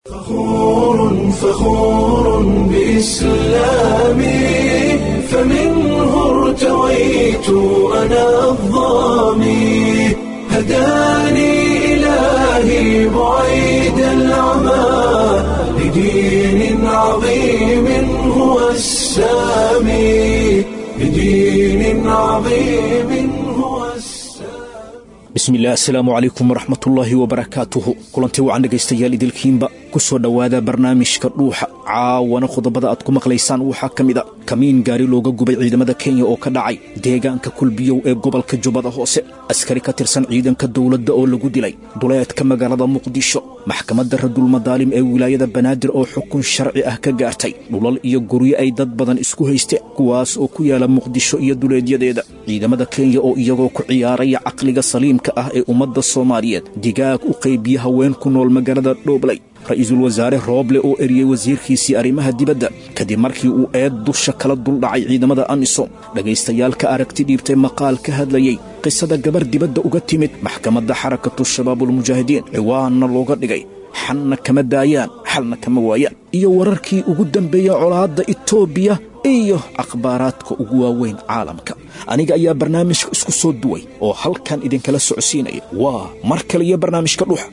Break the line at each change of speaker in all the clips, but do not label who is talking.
فخور بإسلامي فمنه ارتويت أنا الضامي هداني إلهي بعيد العمى لدين عظيم هو السامي
bismillaah assalaamu calaykum waraxmatullaahi wabarakaatuhu kulantii wacan dhegaystayaal idilkiinba ku soo dhowaada barnaamijka dhuuxa caawana qodobada aad ku maqlaysaan waxaa ka mid a kamiin gaari looga gubay ciidamada kenya oo ka dhacay deegaanka kulbiyow ee gobolka jubbada hoose askari ka tirsan ciidanka dowladda oo lagu dilay duleedka magaalada muqdisho maxkamadda radulmadaalim ee wilaayada banaadir oo xukun sharci ah ka gaartay dhulal iyo guryo ay dad badan isku haysteen kuwaas oo ku yaala muqdisho iyo duleedyadeeda ciidamada kenya oo iyagoo ku ciyaaraya caqliga saliimka ah ee ummadda soomaaliyeed digaag u qaybiya haween ku nool magaalada dhoobley ra'iisul wasaare rooble oo eriyey wasiirkiisii arrimaha dibadda kadib markii uu eed dusha kala duldhacay ciidamada amisom dhegaystayaal ka aragti dhiibtay maqaal ka hadlayey qisada gabar dibadda uga timid maxkamadda xarakatu shabaabulmujaahidiin ciwaanna looga dhigay xalna kama daayaan xalna kama waayaan iyo wararkii ugu dambeeyey colaadda itoobiya iyo akhbaaraadka ugu waaweyn caalamka aniga ayaa barnaamijka isku soo duway oo halkan idinkala socodsiinaya waa mar kale iyo barnaamijka dhuuxa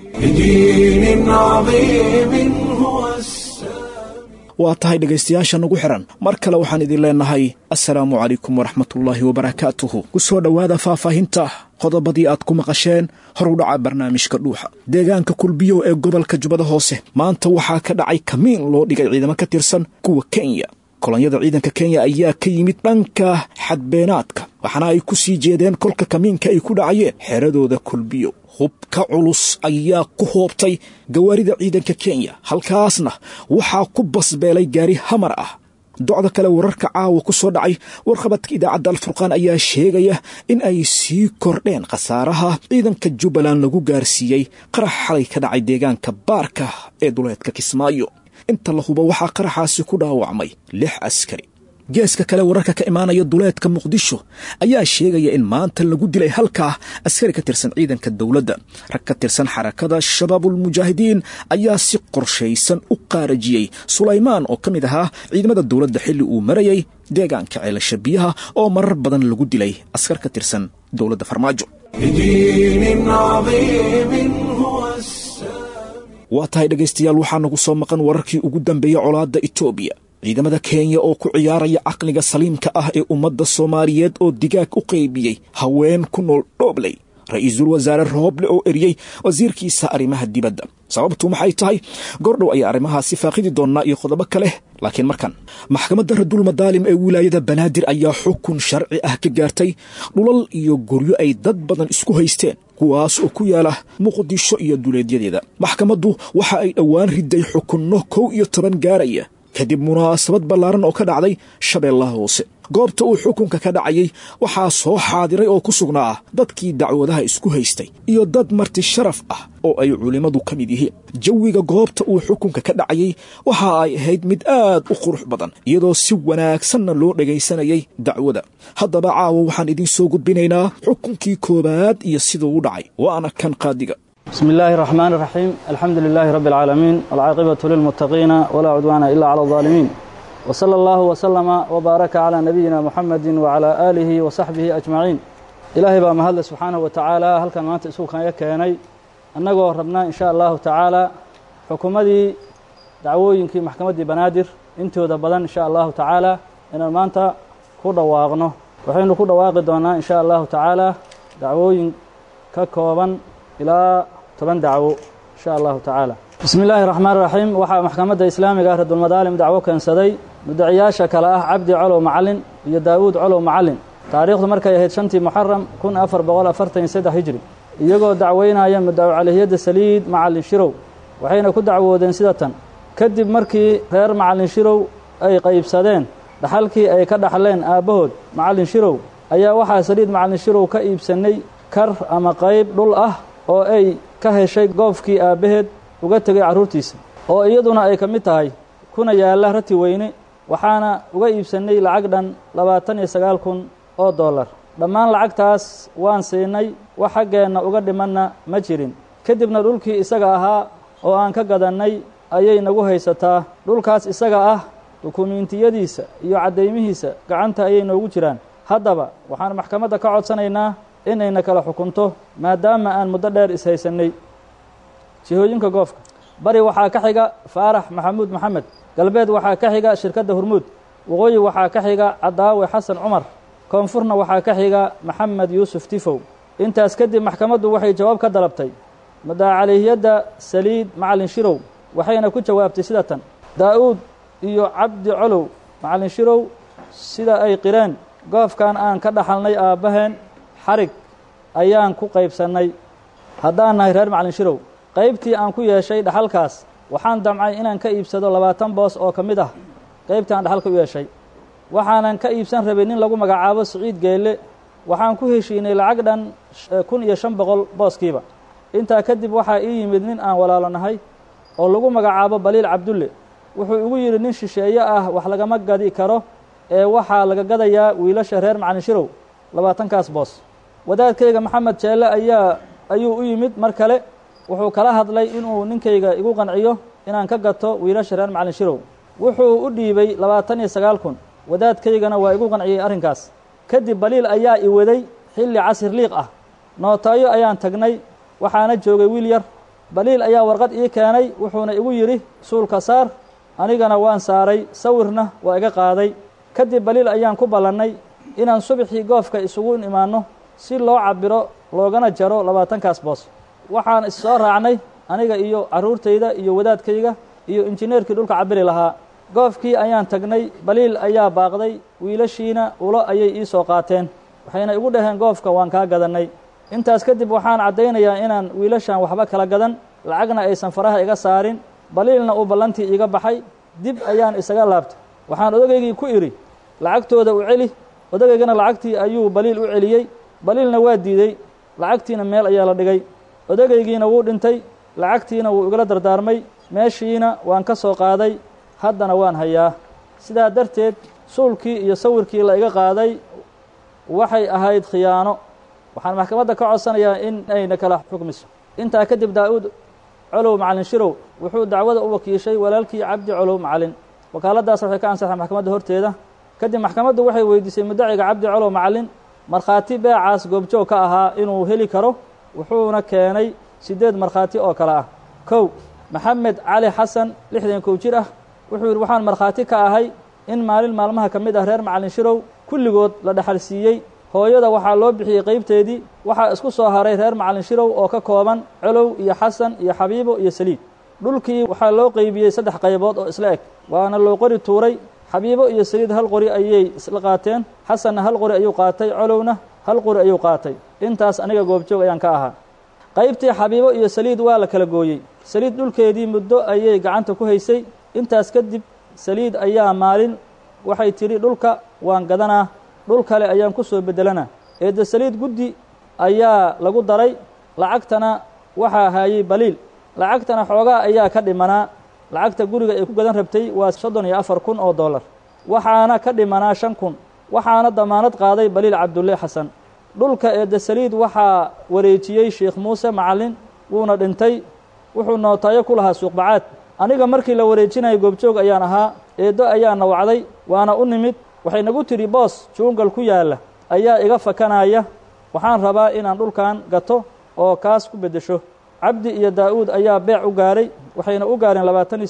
waa tahay dhegaystayaasha nagu xihan mar kale waxaan idin leenahay assalaamu calaykum waraxmatullaahi wabarakaatuhu ku soo dhowaada faahfaahinta qodobadii aad ku maqasheen hor u dhaca barnaamijka dhuuxa deegaanka kulbiyow ee gobolka jubbada hoose maanta waxaa ka dhacay kamiin loo dhigay ciidamo ka tirsan kuwa kenya kolonyada ciidanka kenya ayaa ka yimid dhanka xadbeenaadka waxaana ay ku sii jeedeen kolka kamiinka ay ku dhacayeen xeradooda kulbiyow hubka culus ayaa ku hoobtay gawaarida ciidanka kenya halkaasna waxaa ku basbeelay gaari hamar ah docda kale wararka caawa ku soo dhacay warqabadka idaacadda alfurqaan ayaa sheegaya in ay sii kordheen khasaaraha ciidanka jubbaland lagu gaarsiiyey qarax xalay ka dhacay deegaanka baarka ee duleedka kismaayo inta la hubo waxaa qaraxaasi ku dhaawacmay 6 askari geeska kale wararka ka imaanaya duleedka muqdisho ayaa sheegaya in maanta lagu dilay halkaa askari ka tirsan ciidanka dowladda rag ka tirsan xarakada shabaabulmujaahidiin ayaa si qorshaysan u qaarajiyey sulaymaan oo ka mid ahaa ciidamada dowladda xilli uu marayay deegaanka ceelasha biyaha oo marar badan lagu dilay askar ka tirsan dowladda farmaajo waa tahay dhegaystayaal waxaa nagu soo maqan wararkii ugu dambeeyey colaadda itoobiya ciidamada kenya oo ku ciyaaraya caqliga saliimka ah ee ummadda soomaaliyeed oo digaag u qaybiyey haween ku nool dhoobley ra'iisul wasaare rooble oo eriyey wasiirkiisa arrimaha dibadda sababtu maxay tahay gordhow ayaa arrimahaasi faaqidi doonnaa iyo qodobo kale laakiin markan maxkamadda radulmadaalim ee wilaayada banaadir ayaa xukun sharci ah ka gaartay dhulal iyo guryo ay dad badan isku haysteen kuwaas oo ku yaala muqdisho iyo duleedyadeeda maxkamaddu waxa ay dhowaan riday xukunno 11 gaaraya kadib munaasabad ballaaran oo ka dhacday shabeellaha hoose goobta uu xukunka ka dhacayay waxaa soo xaadiray oo ku sugnaa dadkii dacwadaha isku haystay iyo dad marti sharaf ah oo ay culimmadu ka mid yihiin jawiga goobta uu xukunka ka dhacayay waxa ay ahayd mid aad u qurux badan iyadoo si wanaagsanna loo dhagaysanayay dacwada haddaba caawa waxaan idiin soo gudbinaynaa xukunkii koowaad iyo siduu u dhacay waana kan qaadiga
بسم الله الرحمن الرحيم الحمد لله رب العالمين والعاقبة للمتقين ولا عدوان إلا على الظالمين وصلى الله وسلم وبارك على نبينا محمد وعلى آله وصحبه أجمعين إلهي بأمهد سبحانه وتعالى هل كان مانت إسوكا يكيني أنه ربنا إن شاء الله تعالى حكومة دعوينك محكمة بنادر انتو دبضان إن شاء الله تعالى إن المانتا كودا واغنو وحين كودا واغدونا إن شاء الله تعالى دعوين ككوبا إلى 10 دعوة إن شاء الله تعالى بسم الله الرحمن الرحيم وحا محكمة إسلامي قاهرة المدالم دعوة كان سدي مدعياشا كلا عبدي علو معلن iyo daawud calo macallin taariikhdu markay ahayd 5 muharram 1447 hijri iyagoo dacweynaya madaw calihiyada saliid macallin shirow waxayna ku dacwoodeen sidatan kadib markii reer macallin shirow ay qaybsadeen dhaxalkii ay ka dhaxleen aabahood macallin shirow ayaa waxaa saliid macallin shirow ka iibsanay kar ama qayb dhul ah oo ay ka heshay goofkii aabaheed uga tagay caruurtiisa oo iyaduna ay ka mid tahay kuna yaala rati weyne waxaana uga iibsanay lacag dhan 29,000 oo dollar dhammaan lacagtaas waan siinay wax xaggeena uga dhimanna ma jirin kadibna dhulkii isaga ahaa oo aan ka gadanay ayay nagu haysataa. dhulkaas isaga ah dukumiintiyadiisa iyo caddaymihiisa gacanta ayay noogu jiraan. haddaba waxaan maxkamadda ka codsanaynaa inayna kala xukunto maadaama aan muddo dheer ishaysanay. jihooyinka goofka: bari waxaa ka xiga faarax maxamuud maxamed, galbeed waxaa ka xiga shirkadda Hormuud, waqooyi waxaa ka xiga Cadaawe xasan cumar, koonfurna waxaa ka xiga maxamed yuusuf tifow. intaas kadib maxkamaddu waxay jawaab ka dalabtay madaacalihiyadda saliid macalin shirow, waxayna ku jawaabtay sida tan: daa'uud iyo cabdi colow macalin shirow sida ay qireen goofkan aan ka dhaxalnay aabbaheen xarig ayaan ku qaybsannay haddaan nahay reer macalin shirow. qaybtii aan ku yeeshay dhaxalkaas waxaan damcay inaan ka iibsado 20 boos oo ka mid ah qaybtii aan dhaxalka u yeeshay. waxaanan ka iibsan rabay nin lagu magacaabo Siciid Geelle. waxaan ku heshiinay lacag dhan 1500 booskiiba. intaa kadib waxaa ii yimid nin aan walaalanahay oo lagu magacaabo Baliil Cabdulle. wuxuu igu yidhi nin shisheeye ah wax lagama gadi karo ee waxaa laga gadayaa wiilasha reer macalin shirow 20kaas boos. wadaadkayga maxamed jeelle ayuu u yimid mar kale. wuxuu kala hadlay inuu ninkayga igu qanciyo inaan ka gato wiilasha reer macalin shirow. wuxuu u dhiibay 29,000. wadaadkaygana waa igu qanciyey arrinkaas. kadib Baliil ayaa i waday xilli casir liiq ah. nootaayo ayaan tagnay, waxaana joogay wiil yar. Baliil ayaa warqad ii keenay, wuxuuna igu yidhi suulka saar. anigana waan saaray, sawirna waa iga qaaday. kadib Baliil ayaan ku ballannay inaan subaxii goofka isugu imaanno si loo cabiro loogana jaro 20kaas boos. waxaan is soo raacnay aniga iyo carruurtayda iyo wadaadkayga iyo injineerkii dhulka cabiri lahaa. goofkii ayaan tagnay. Baliil ayaa baaqday, wiilashiina ulo ayay ii soo qaateen. waxayna igu dhaheen goofka waan kaa gadannay. intaas kadib waxaan caddaynayaa inaan wiilashan waxba kala gadan, lacagna aysan faraha iga saarin. Baliilna uu ballantii iga baxay. dib ayaan isaga laabtay. waxaan odageygii ku idhi lacagtooda u celi. odageygana lacagtii ayuu Baliil u celiyey. Baliilna waa diiday. lacagtiina meel ayaa la dhigay. odagaygiina wuu dhintay. lacagtiina wuu igala dardaarmay. meeshiina waan ka soo qaaday. haddana waan hayaa. sidaa darteed suulkii iyo sawirkii la iga qaaday waxay ahayd khiyaano. waxaan maxkamadda ka codsanayaa in ayna kala xukmiso. intaa kadib daa'uud colow macalin shirow wuxuu dacwada u wakiishay walaalkii cabdi colow macalin. wakaaladdaas waxay ka ansaxay maxkamadda horteeda. kadib maxkamaddu waxay weydiisay mudaciga cabdi colow macalin markhaati beecaas goobjoog ka ahaa inuu heli karo. wuxuuna keenay 8 markhaati oo kale ah. 1 maxamed cali xasan 61 jir ah. wuxuu yidhi waxaan markhaati ka ahay in maalin maalmaha ka mid ah reer macalin shirow kulligood la dhaxal siiyey. hooyada waxaa loo bixiyey qaybteedii. waxaa isku soo haray reer macalin shirow oo ka kooban colow iyo xasan iyo xabiibo iyo saliid. dhulkii waxaa loo qaybiyey 3 qaybood oo isla eg, waana loo qori tuuray. xabiibo iyo saliid hal qori ayay isla qaateen. xasanna hal qori ayuu qaatay. colowna hal qori ayuu qaatay. intaas aniga goobjoog ayaan ka ahaa. qaybtii xabiibo iyo saliid waa la kala gooyey. saliid dhulkeedii muddo ayay gacanta ku haysay. intaas kadib saliid ayaa maalin waxay tidhi dhulka waan gadanaa, dhul kale ayaan ku soo beddelanaa. eedda saliid guddi ayaa lagu daray. lacagtana waxaa haayey Baliil. lacagtana xoogaa ayaa ka dhimanaa. lacagta guriga ay ku gadan rabtay waa $34,000. waxaana ka dhimanaa 5,000. waxaana damaanad qaaday Baliil Cabdulle xasan. dhulka eedda saliid waxaa wareejiyey Sheekh Muuse Macalin, wuuna dhintay. wuxuu nootaayo ku lahaa suuq bacaad. aniga markii la wareejinayay goobjoog ayaan ahaa. eeddo ayaa nawacday, waana u nimid. waxay nagu tidhi boos juungal ku yaalla ayaa iga fakanaya. waxaan rabaa inaan dhulkan gato oo kaas ku beddesho. cabdi iyo daa'uud ayaa beec u gaaray. waxayna u gaareen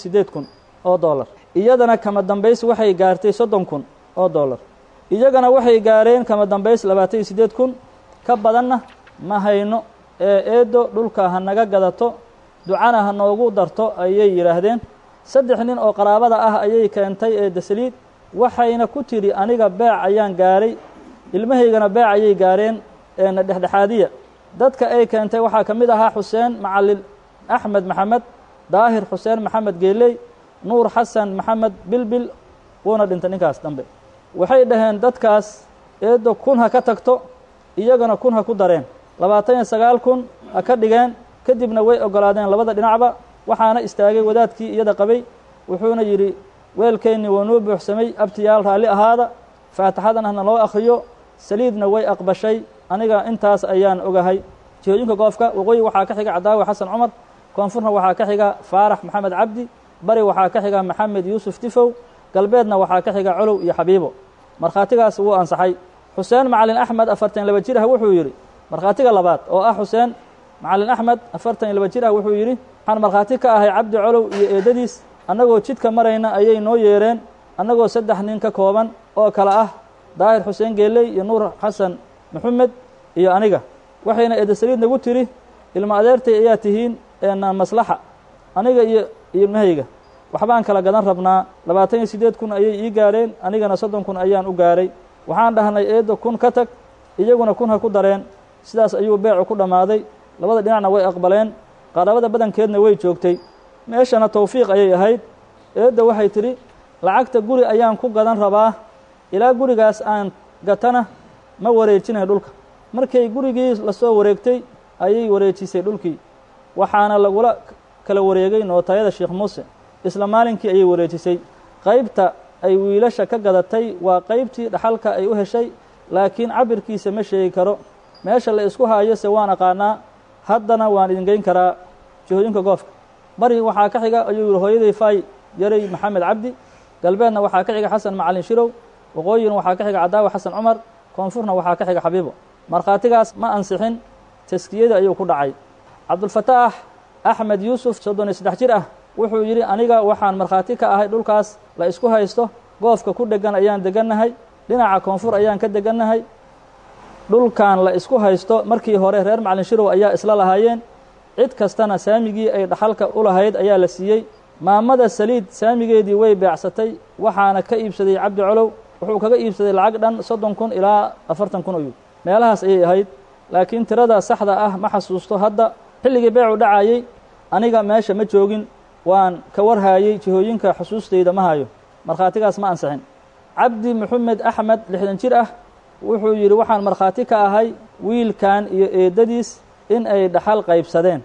$28,000. iyadana kama dambays waxay gaartay $30,000. iyagana waxay gaareen kama dambays 28,000. ka badanna ma hayno ee eeddo dhulka ha naga gadato, ducana ha noogu darto ayay yidhaahdeen. 3 nin oo qaraabada ah ayay keentay eedda saliid. waxayna ku tidhi aniga beec ayaan gaaray, ilmahaygana beec ayay gaareen eena dhexdhexaadiya. dadka ay keentay waxaa ka mid ahaa xuseen macalin axmed maxamed, daahir xuseen maxamed geeley, nuur xasan maxamed bilbil, wuuna dhintay ninkaas dambe. waxay dhaheen dadkaas eeddo 1,000 ha ka tagto, iyagana 1,000 ha ku dareen. 29,000 ha ka dhigeen. kadibna way ogolaadeen labada dhinacba. waxaana istaagay wadaadkii iyada qabay. wuxuuna yidhi weelkeennii waa noo buuxsamay, abtiyaal raalli ahaada. faatixadana hana loo akhriyo. saliidna way aqbashay. aniga intaas ayaan ogahay. jihooyinka goofka: waqooyi waxaa ka xiga Cadaawe xasan cumar, koonfurna waxaa ka xiga faarax maxamed cabdi, bari waxaa ka xiga maxamed yuusuf tifow galbeedna waxaa ka xiga colow iyo xabiibo markhaatigaas wuu ansaxay xuseen macalin axmed 42 jir ah wuxuu yidhi markhaatiga labaad oo ah xuseen macalin axmed 42 jir ah wuxuu yidhi waxaan markhaati ka ahay cabdi colow iyo eedadiis annagoo jidka marayna ayay noo yeereen annagoo 3 nin ka kooban oo kale ah daahir xuseen geeley iyo nuur xasan maxamed iyo aniga waxayna eeda saliid nagu tiri ilma adeertay ayaa tihiin maslaxa aniga iyo ilmahayga waxbaan kala gadan rabnaa 28 kun ayay ii gaareen anigana 30 kun ayaan u gaaray waxaan dhahnay eedo kun ka tag iyaguna kun ha ku dareen sidaas ayuu beecu ku dhammaaday labada dhinacna way aqbaleen qaraabada badankeedna way joogtay meeshana tawfiiq ayay ahayd eedda waxay tidhi lacagta guri ayaan ku gadan rabaa ilaa gurigaas aan gatana ma wareejinay dhulka markay gurigii la soo wareegtay ayay wareejisay dhulkii waxaana lagula kala wareegay nootayada sheekh muuse isla maalinkii ayay wareejisay qaybta ay wiilasha ka gadatay waa qaybtii dhaxalka ay u heshay laakiin cabirkiisa ma sheegi karo meesha la isku haayo se waan aqaanaa haddana waan idin geyn karaa jihooyinka goofka bari waxaa ka xiga ayuu yihi hooyaday faay yaray maxamed cabdi galbeedna waxaa ka xiga xasan macalin shirow waqooyina waxaa ka xiga cadaawa xasan cumar koonfurna waxaa ka xiga xabiibo markhaatigaas ma ansixin taskiyada ayuu ku dhacay cabdulfataax axmed yuusuf 33 jir ah wuxuu yidhi aniga waxaan markhaati ka ahay dhulkaas la isku haysto goofka ku dhegan ayaan degannahay dhinaca koonfur ayaan ka degannahay dhulkan la isku haysto markii hore reer macalin shirow ayaa isla lahaayeen cid kastana saamigii ay dhaxalka u lahayd ayaa la siiyey maamada saliid saamigeedii way beecsatay waxaana ka iibsaday cabdi colow wuxuu kaga iibsaday lacag dhan 30 kun ilaa 40 kun ayuu meelahaas ayay ahayd laakiin tirada saxda ah ma xasuusto hadda xilligii beecu dhacayay aniga meesha ma joogin waan ka warhaayey jihooyinka xusuustayda ma hayo markhaatigaas ma ansixin cabdi maxamed axmed 60 jir ah wuxuu yidhi waxaan markhaati ka ahay wiilkan iyo eedadiis in ay dhaxal qaybsadeen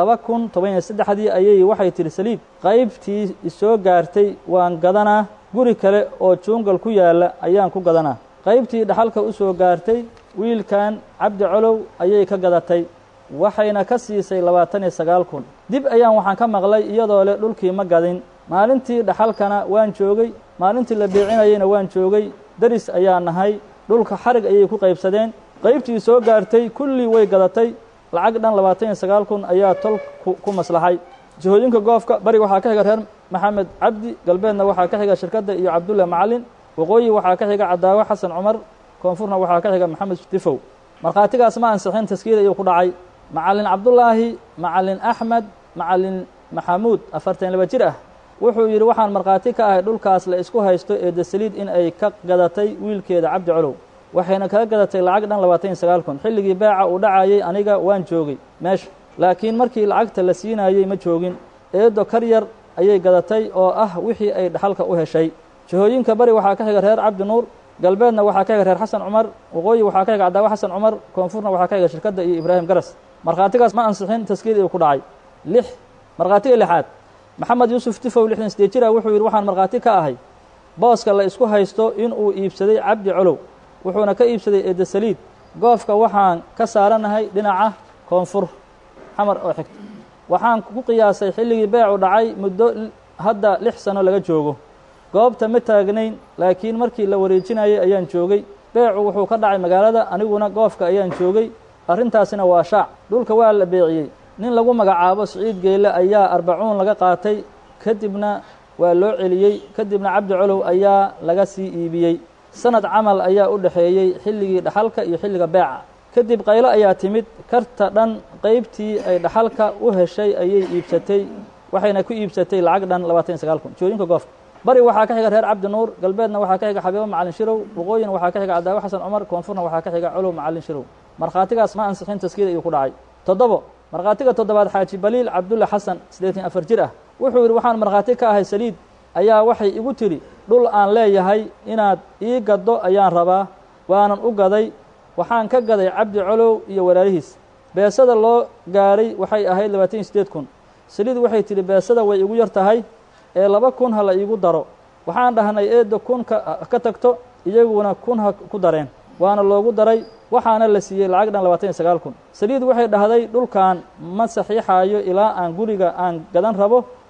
2013 ayay waxay tiri saliid qaybtii isoo gaartay waan gadanaa guri kale oo juungal ku yaala ayaan ku gadanaa qaybtii dhaxalka u soo gaartay wiilkan cabdi colow ayay ka gadatay waxayna ka siisay 29 kun dib ayaan waxaan ka maqlay iyadoo leh dhulkii ma gadin maalintii dhaxalkana waan joogay maalintii la beecinayayna waan joogay daris ayaa nahay dhulka xarig ayay ku qaybsadeen qaybtii soo gaartay kulli way gadatay lacag dhan 29 kun ayaa tol ku maslaxay jihooyinka goofka bari waxaa ka xiga reer maxamed cabdi galbeedna waxaa ka xiga shirkadda iyo cabdulla macalin waqooyi waxaa ka xiga cadaawe xasan cumar koonfurna waxaa ka xiga maxamed tifow markhaatigaas ma ansixin taskiida ayuu ku dhacay macalin cabdullaahi macalin axmed macalin maxamuud 42 jir ah wuxuu yidhi waxaan markhaati ka ahay dhulkaas la isku haysto eeda saliid in ay ka gadatay wiilkeeda cabdi colow waxayna kaga gadatay lacag dhan 29 kun xilligii beeca uu dhacayay aniga waan joogay meesha laakiin markii lacagta la siinayay ma joogin eedo kar yar ayay gadatay oo ah wixii ay dhaxalka u heshay jihooyinka bari waxaa ka xiga reer cabdi nuur galbeedna waxaa ka xiga reer xasan cumar waqooyi waxaa ka xiga cadaawe xasan cumar koonfurna waxaa ka xiga shirkadda iyo ibraahim garas markhaatigaas ma ansixin taskiid ayuu ku dhacay markhaatiga lixaad maxamed yuusuf tifow 68 jir ah wuxuu yidhi waxaan markhaati ka ahay booska la isku haysto inuu iibsaday cabdi colow wuxuuna ka iibsaday eeda saliid goofka waxaan ka saaranahay dhinaca koonfur xamar oo xigta waxaan ku qiyaasay xilligii beecu dhacay muddo hadda 6 sano laga joogo goobta ma taagnayn laakiin markii la wareejinayay ayaan joogay beecu wuxuu ka dhacay magaalada aniguna goofka ayaan joogay arrintaasina waa shaac dhulka waa la beeciyey nin lagu magacaabo siciid geelle ayaa 40 laga qaatay kadibna waa loo celiyey kadibna cabdi colow ayaa laga sii iibiyey sanad camal ayaa u dhaxeeyey xilligii dhaxalka iyo xilliga beeca kadib qaylo ayaa timid karta dhan qaybtii ay dhaxalka u heshay ayay iibsatay waxayna ku iibsatay lacag dhan 29 kun jooyinka goofka bari waxaa ka xiga reer cabdi nuur galbeedna waxaa ka xiga xabiibo macalin shirow waqooyina waxaa ka xiga cadaawe xasan cumar koonfurna waxaa ka xiga colow macalin shirow markhaatigaas ma ansixin taskiid ayuu ku dhacay 7 markhaatiga 7aad xaaji baliil cabdulla xasan 84 jir ah wuxuu yidhi waxaan markhaati ka ahay saliid ayaa waxay igu tidhi dhul aan leeyahay inaad ii gaddo ayaan rabaa waanan u gaday waxaan ka gaday cabdi colow iyo walaalihiis beesada loo gaaray waxay ahayd 28 kun saliid waxay tidhi beesada way igu yar tahay ee 2 kun ha la iigu daro waxaan dhahnay eedda kun ka tagto iyaguna kun ha ku dareen waana loogu daray waxaana la siiyey lacag dhan 29 kun saliid waxay dhahday dhulkan ma saxiixaayo ilaa aan guriga aan gadan rabo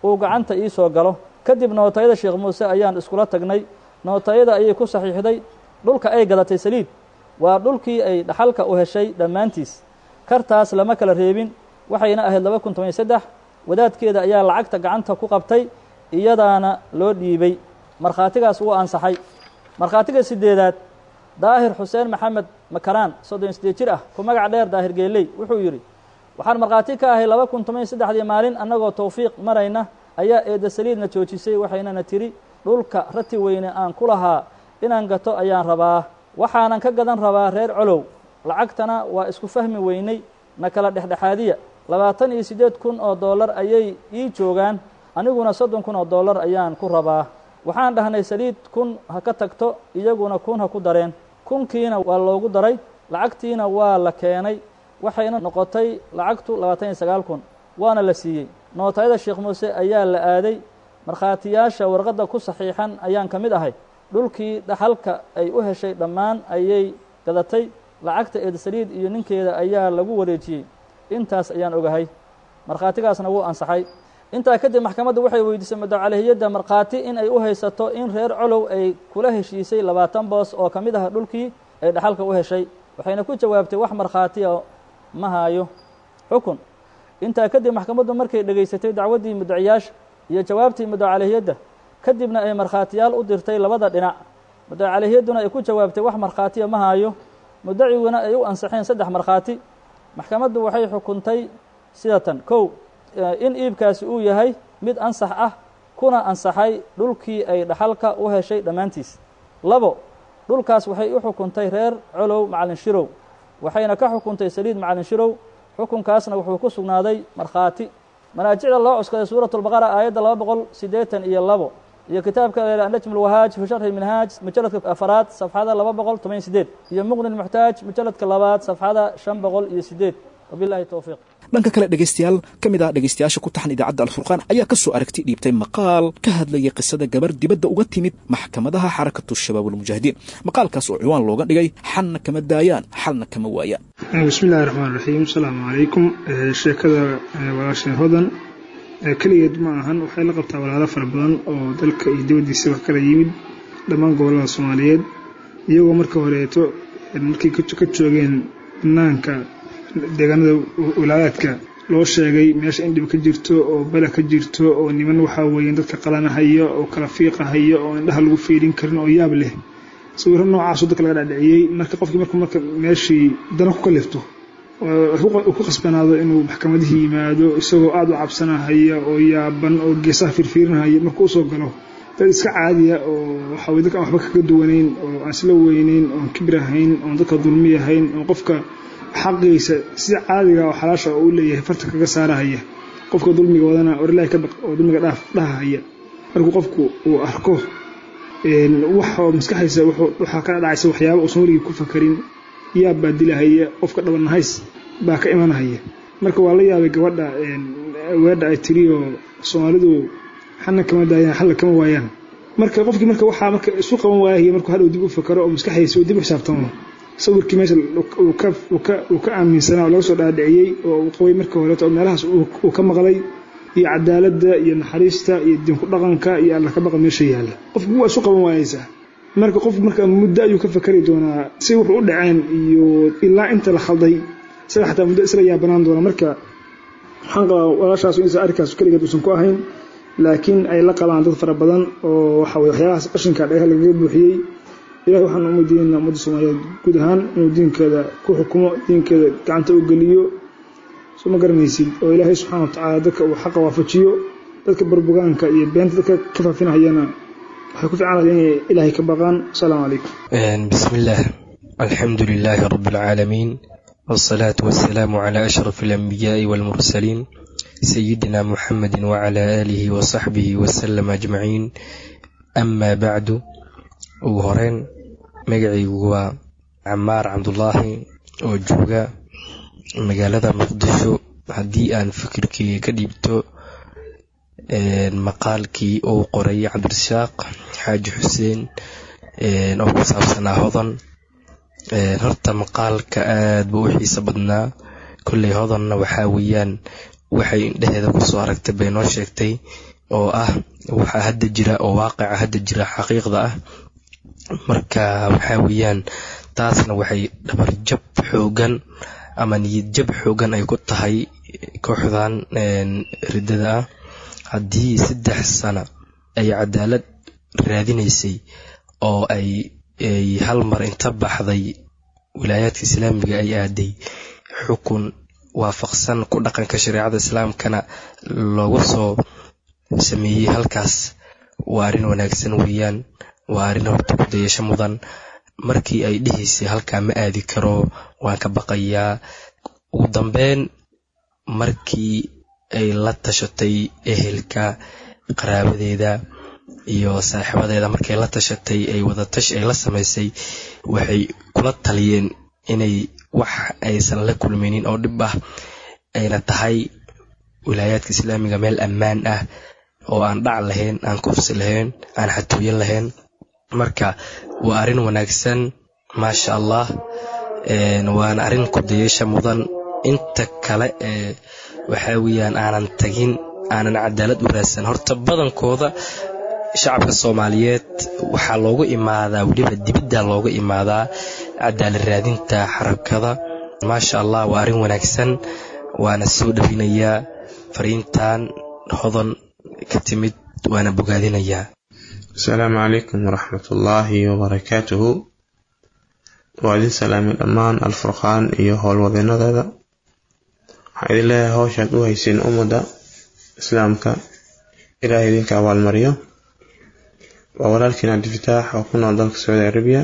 uu gacanta ii soo galo kadib nootayada sheekh muuse ayaan iskula tagnay nootayada ayay ku saxiixday dhulka ay gadatay saliid waa dhulkii ay dhaxalka u heshay dhammaantiis kartaas lama kala reebin waxayna ahayd 2013 wadaadkeeda ayaa lacagta gacanta ku qabtay iyadaana loo dhiibay markhaatigaas wuu ansaxay markhaatiga sideedaad daahir xuseen maxamed makaraan 38 jir ah ku magac dheer daahir geeley wuxuu yidhi waxaan markhaati ka ahay 2013 maalin annagoo tawfiiq marayna ayaa eedda saliidna joojisay waxaynana tiri dhulka rati weyne aan ku lahaa inaan gato ayaan rabaa waxaanan ka gadan rabaa reer colow lacagtana waa isku fahmi weynay na kala dhexdhexaadiya 28,000 oo dollar ayay ii joogaan aniguna 30,000 oo dollar ayaan ku rabaa waxaan dhahnay saliid 1,000 ha ka tagto iyaguna 1,000 ha ku dareen 1,000kiina waa loogu daray lacagtiina waa la keenay waxayna noqotay lacagtu 29,000 waana la siiyey nootayada sheekh muuse ayaa la aaday markhaatiyaasha warqadda ku saxiixan ayaan ka mid ahay dhulkii dhaxalka ay u heshay dhammaan ayay gadatay lacagta eed saliid iyo ninkeeda ayaa lagu wareejiyey intaas ayaan ogahay markhaatigaasna wuu ansaxay intaa kadib maxkamaddu waxay weydiisay mudacalehiyadda markhaati in ay u haysato in reer colow ay kula heshiisay 20 boos oo ka mid ah dhulkii ay dhaxalka u heshay waxayna ku jawaabtay wax markhaatiya ma hayo xukun intaa kadib maxkamaddu markay dhegaysatay dacwaddii mudaciyaasha iyo jawaabtii mudacalehiyadda kadibna ay markhaatiyaal u dirtay labada dhinac mudacalehiyadduna ay ku jawaabtay wax markhaatiya ma hayo mudaciguna ay u ansaxeen 3 markhaati maxkamaddu waxay xukuntay sidatan 1 in iibkaasi uu yahay mid ansax ah kuna ansaxay dhulkii ay dhaxalka u heshay dhammaantiis 2 dhulkaas waxay u xukuntay reer colow macalin shirow waxayna ka xukuntay saliid macalin shirow xukunkaasna wuxuu ku sugnaaday markhaati manaajicda loo cuskaday suuratul baqara aayadda 282 iyo kitaabka najm alwahaaj fi sharh alminhaaj mujalladka 4 safxada 288 iyo muqni almuxtaaj mujalladka 2 safxada 508 wabillahi tawfiiq
dhanka kale dhegaystayaal ka mid ah dhegaystayaasha ku taxan idaacadda alfurqaan ayaa ka soo aragtay dhiibtay maqaal ka hadlaya qisada gabar dibadda uga timid maxkamadaha xarakatu shabaab walmujaahidiin maqaalkaas oo ciwaan looga dhigay xalna kama daayaan xalna kama waayaan
bismillahi raxmaani raxiim asalaamu calaykum sheekada walaasheen hodan keligeed ma ahan waxay la qabtaa walaalo fara badan oo dalka iyo dibaddiisa wax kala yimid dhammaan gobollada soomaaliyeed iyagoo marka horeeto markay ka joogeen banaanka deegaanada wilaayadka loo sheegay meesha in dhib ka jirto oo bala ka jirto oo niman waxaa weeyaan dadka qalanahaya oo kala fiiqahaya oo indhaha lagu fiirin karin oo yaab leh sawirro noocaasoo dadka laga dhacdhiciyey marka qofkii marka meeshii dana ku kalifto uu ku khasbanaado inuu maxkamadihii yimaado isagoo aad u cabsanahaya oo yaaban oo geesaha firfiirinahaya markuu usoo galo dad iska caadiya oo waxaa weye dadka aan waxba kaga duwanayn oo aan isla weynayn oon kibir ahayn oon dadka dulmi ahayn oo qofka xaqiisa sida caadiga oo xalaasha oo uu leeyahay farta kaga saarahaya qofka dulmiga wadana orlaahi ka baq oo dulmiga dhahaya markuu qofku uu arko wax maskaxdiisa waxaa ka dhacaysa waxyaabo uusan weligii ku fakarin yaab baa dilahaya qofka dhabanahays baa ka imanahaya marka waa la yaabay gabadha weedha ay tiri oo soomaalidu xalna kama daayaan xalna kama waayaan marka qofkii marka waxaa marka isu qaban waayay markuu hadhow dib u fakaro oo maskaxdiisa uu dib u xisaabtamo sawirkii meesha uu ka aaminsanaa oo laga soo dhaadhiciyey oo uu qabay marka horeeto oo meelahaas uu ka maqlay iyo cadaaladda iyo naxariista iyo diinku dhaqanka iyo alla ka baqa meesha yaalla qofku waa isu qaban waayaysaa marka qof marka muddo ayuu ka fakari doonaa si wuxuu u dhaceen iyo ilaa inta la khalday isaga xataa muddo isla yaabanaan doona marka waxaan qabaa walaashaas inaysan arrinkaas keligeed uusan ku ahayn laakiin ay la qabaan dad fara badan oo waxa weye waxyaalahaas qashinka dhegaha lagaga buuxiyey ilahay waxaan u weydiinaynaa ummadda soomaaliyeed guud ahaan inuu diinkeeda ku xukumo diinkeeda gacanta u geliyo soo ma garanaysid oo ilaahay subxaana watacaala dadka uu xaqa waafajiyo dadka barbugaanka iyo beenta dadka ka faafinahayana waxay ku fiican inay ilaahay ka baqaan asalaamu calaykum
bismillaah alxamdu lilaahi rabbi alcaalamiin والصلاة والسلام على أشرف الأنبياء والمرسلين سيدنا محمد وعلى آله وصحبه وسلم أجمعين أما بعد وهرين مقعي هو عمار عبد الله وجوغا مقالة مقدشو هدي أن فكركي كديبتو مقالكي أو قري عبد الرزاق حاج حسين أو كساب سنة هضن horta maqaalka aad buu u xiiso badnaa kolley hodanna waxaa weeyaan waxay indheheeda kusoo aragtay bay noo sheegtay oo ah waxa hadda jira oo waaqica hadda jira xaqiiqda ah. marka waxa weeyaan taasna waxay dhabar jab xoogan ama niyad jab xoogan ay ku tahay kooxdan ridada ah. haddii 3 sano ay cadaalad raadinaysay oo ay hal mar inta baxday wilaayadka islaamiga ay aaday xukun waafaqsan ku dhaqanka shariicada islaamkana loogu soo sameeyay halkaas, waa arrin wanaagsan weeyaan. waa arrin horta ku dayasho mudan. markii ay dhihisay halkaa ma aadi karo, waan ka baqayaa. ugu dambeyn markii ay la tashatay ehelka, qaraabadeeda iyo saaxiibadeeda, markay la tashatay ay wada tash ay la samaysay, waxay kula taliyeen inay wax aysan la kulmaynin oo dhib ah ayna tahay wilaayadka islaamiga meel ammaan ah oo aan dhac lahayn, aan kufsi lahayn, aan xatooyin lahayn. marka waa arrin wanaagsan maasha Allah. waana arrin ku dayasho mudan. inta kale waxa weeyaan aanan tagin, aanan cadaalad u raadsan. horta badankooda shacabka Soomaaliyeed waxaa loogu imaadaa, waliba dibadda loogu imaadaa cadaalad raadinta xarakada. maasha Allah, waa arrin wanaagsan. waana soo dhaweynayaa fariintan hodan ka timid, waana bogaadinayaa.
السلام عليكم ورحمة الله وبركاته. وعلي سلام الأمان الفرقان إياه الوضعنا هذا حيث الله هوشاد وهيسين أمدا إسلامك إلهي دينك أول مريم وولالكنا الدفتاح وكنا ضلك السعودية العربية.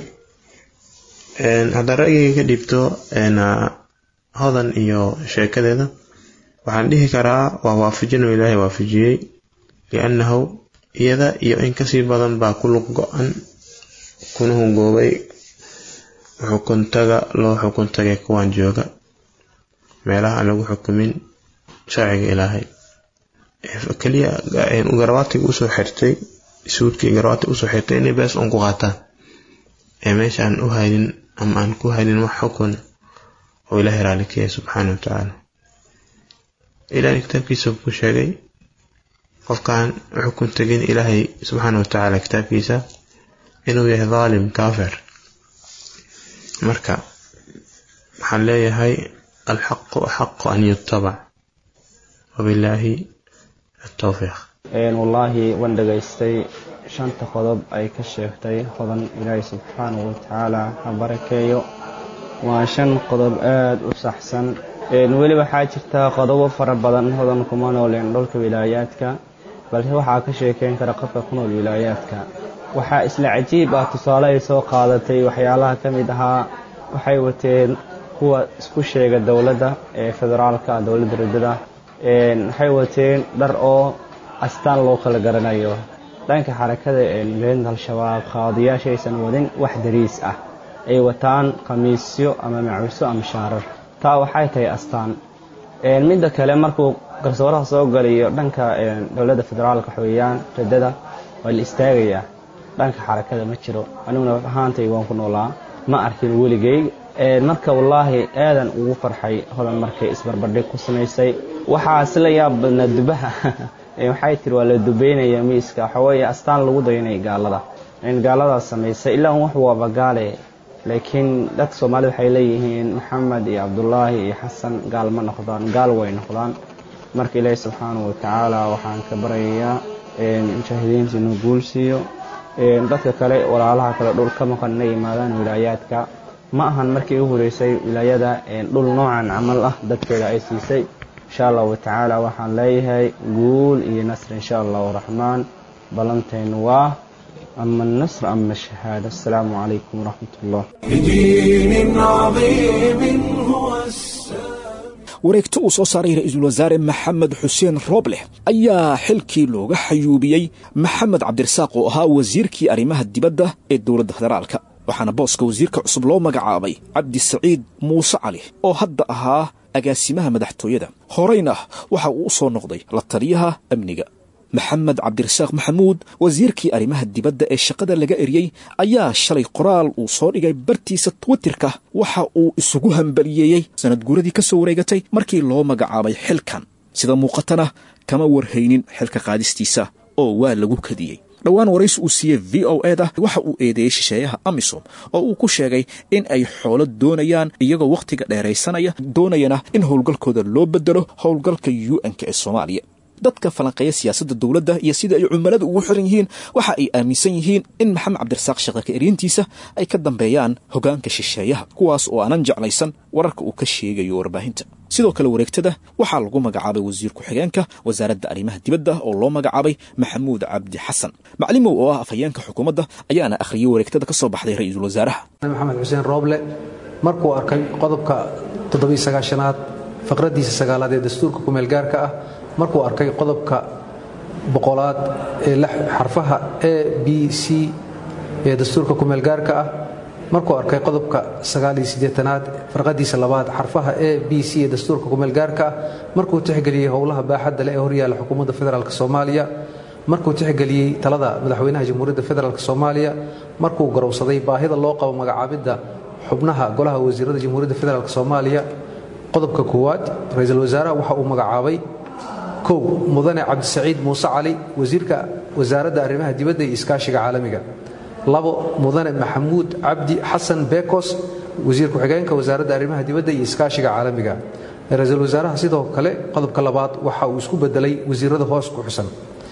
هذا رأيي كدبتو أن هذا إياه شيء كذا وعنده كراء ووافجين إلهي وافجي لأنه iyada iyo in kasii badan baa ku lug go'an kuna hungoobay xukuntaga loo xukuntagay kuwan jooga meelaha aan lagu xukumin sharciga ilaahay. kaliya u garwaatiga u soo xirtay suudkii garwaatiga u soo xirtay inay bees ku qaataan meesha aan u haynin ama aan ku haynin wax xukun oo ilaahay raali ka yahay subxaanahu wa ta'aala. ilaahay kitaabkiisa ku sheegay qofkan xukun tagin ilaahay subxaanahu wa ta'aala kitaabkiisa inuu yahay dhaalim kaafir. marka waxaan leeyahay alxaqu axaqu an yuttabac wabilaahi التوفيق.
wallaahi waan dhagaystay 5 qodob ay ka sheegtay hodan, ilaahay subxaanahu wa ta'aala ha barakeeyo. waa 5 qodob aad u saxsan. weli waxaa jirta qodobo fara badan hodan kuma nooleen dhulka wilaayaadka, balse waxaa ka sheekeyn kara qofka ku nool wilaayaadka. waxaa isla cajiib ah tusaale ay soo qaadatay waxyaalaha ka mid ahaa waxay wateen kuwa isku sheega dowladda ee federaalka, dowladda ridada. waxay wateen dhar oo astaan loo kala garanayo. dhanka xarakada militariga al-shabaab qaadiyaasha aysan wadin wax dariis ah, ay wataan qamiisyo ama macuuso ama shaarar. taa waxay tahay astaan. midda kale markuu garsooraha soo galiyo dhanka dowladda federaalka xooyaan ridada waa la istaagayaa. dhanka xarakada ma jiro. aniguna ahaantay waan ku noolaa, ma arkin weligay. marka wallaahi aadan ugu farxay hodan markay isbarbardhig ku samaysay. waxaa isla yaab badnaa dubaha waxay tiri waa la dubeynaya miiska, xawaaye astaan lagu daynay gaalada in gaaladaas samaysay. ilaa wax waaba gaale, laakiin dadka Soomaalidu waxay leeyihiin Maxamed iyo Cabdullaahi iyo Xasan gaal ma noqdaan, gaal way noqdaan. marka ilaahay subxaanahu wa ta'aala waxaan ka barayaa mujaahidiinta inuu guulsiiyo. dadka kale walaalaha kale dhul ka maqan inay yimaadaan wilaayaadka. ma ahan markii ugu horeysay wilaayada dhul noocan camal ah dadkeeda ay siisay. insha Allah wa ta'ala waxaan leeyahay guul iyo nasr insha Allah rahmaan. balanteen waa أما النصر أما الشهادة. السلام عليكم ورحمة الله.
بدين عظيم هو السلام.
wareegto uu soo saaray ra'iisul wasaare maxamed xuseen rooble ayaa xilkii looga xayuubiyey maxamed cabdirasaaq oo ahaa wasiirkii arrimaha dibadda ee dowladda federaalka, waxaana booska wasiirka cusub loo magacaabay cabdi saciid muuse cali oo hadda ahaa agaasimaha madaxtooyada. horeyna waxa uu u soo noqday la taliyaha amniga. maxamed cabdirasaaq maxamuud wasiirkii arrimaha dibadda ee shaqada laga eriyey ayaa shalay qoraal uu soo dhigay bartiisa twitterka waxa uu isugu hambaliyeeyey sanad guuradii ka soo wareegatay markii loo magacaabay xilkan. sida muuqatana kama warhaynin xilka qaadistiisa oo waa lagu kadiyey dhowaan waraysi uu siiyey VOA-da waxa uu eedeeyey shisheeyaha amisom oo uu ku sheegay in ay xoolo doonayaan iyagoo wakhtiga dheeraysanaya doonayana in howlgalkooda loo bedelo howlgalka UN-ka ee Soomaaliya dadka falanqeeya siyaasadda dawladda iyo sida ay cumiladu ugu xiran yihiin waxa ay aaminsan yihiin in Maxamed Cabdirasaaq Shaqake eriintiisa ay ka dambeeyaan hogaanka shisheeyaha kuwaas oo aanan jeclaysan wararka uu ka sheegayo warbaahinta sidoo kale wareegtada waxaa lagu magacaabay wasiir ku-xigeenka wasaaradda arrimaha dibadda oo loo magacaabay Maxamuud Cabdi Xasan maclimow oo ah afhayeenka xukuumadda ayaana akhriyay wareegtada ka soo baxday ra'iisul wasaaraha
Maxamed Xuseen Rooble markuu arkay qodobka 79aad faqradiisa 9aad ee dastuurka ku meel gaarka ah markuu arkay qodobka 100aad ee xarfaha A B C ee dastuurka ku meel gaarka ah markuu arkay qodobka 89aad farqadiisa 2aad xarfaha A B C ee dastuurka ku meel gaarka ah markuu tixgeliyay howlaha baaxadda leh ee horyaala xukuumadda federaalka Soomaaliya markuu tixgeliyay talada madaxweynaha jamhuuriyadda federaalka Soomaaliya markuu garowsaday baahida loo qabo magacaabidda xubnaha golaha wasiirada jamhuuriyadda federaalka Soomaaliya qodobka koowaad ra'iisul wasaaraha waxa uu magacaabay mudane Cabdisaciid Muuse Cali wasiirka wasaaradda arrimaha dibadda iyo iskaashiga caalamiga mudane Maxamuud Cabdi Xasan Bekos wasiir ku-xigeenka wasaaradda arrimaha dibadda iyo iskaashiga caalamiga ra'iisul wasaaraha sidoo kale qodobka labaad waxa uu isku bedelay wasiirada hoos ku xusan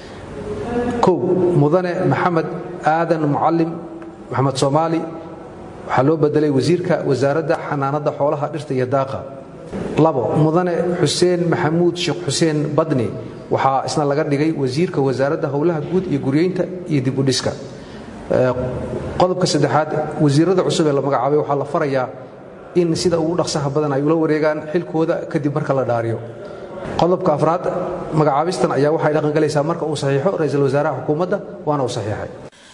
mudane Maxamed Aadan Mucallim Maxamed Soomaali waxa loo bedelay wasiirka wasaaradda xanaanada xoolaha dhirta iyo daaqa mudane Xuseen Maxamuud Sheekh Xuseen Badni waxa isna laga dhigay wasiirka wasaaradda howlaha guud iyo guriyeynta iyo dib u dhiska qodobka saddexaad wasiirada cusub ee la magacaabay waxa la farayaa in sida ugu dhaqsaha badan ay ula wareegaan xilkooda kadib marka la dhaariyo qodobka afraad magacaabistan ayaa waxay dhaqan galaysaa marka uu saxiixo ra'iisul wasaaraha xukuumadda waana uu saxiixay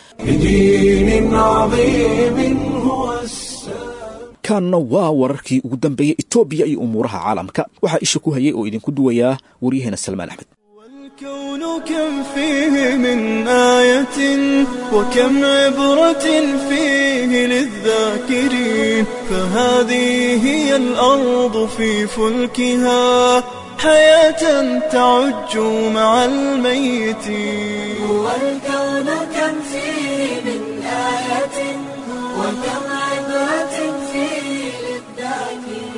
kaanna waa wararkii ugu dambeeyey Itoobiya iyo umuuraha caalamka waxa isha ku hayay oo idinku duwayaa wariyahena Salmaan Axmed
الكون كم فيه من آية وكم عبرة فيه للذاكرين فهذه هي الأرض في فلكها حياة تعج مع الميتين
والكون كم فيه من آية وكم عبرة فيه للذاكرين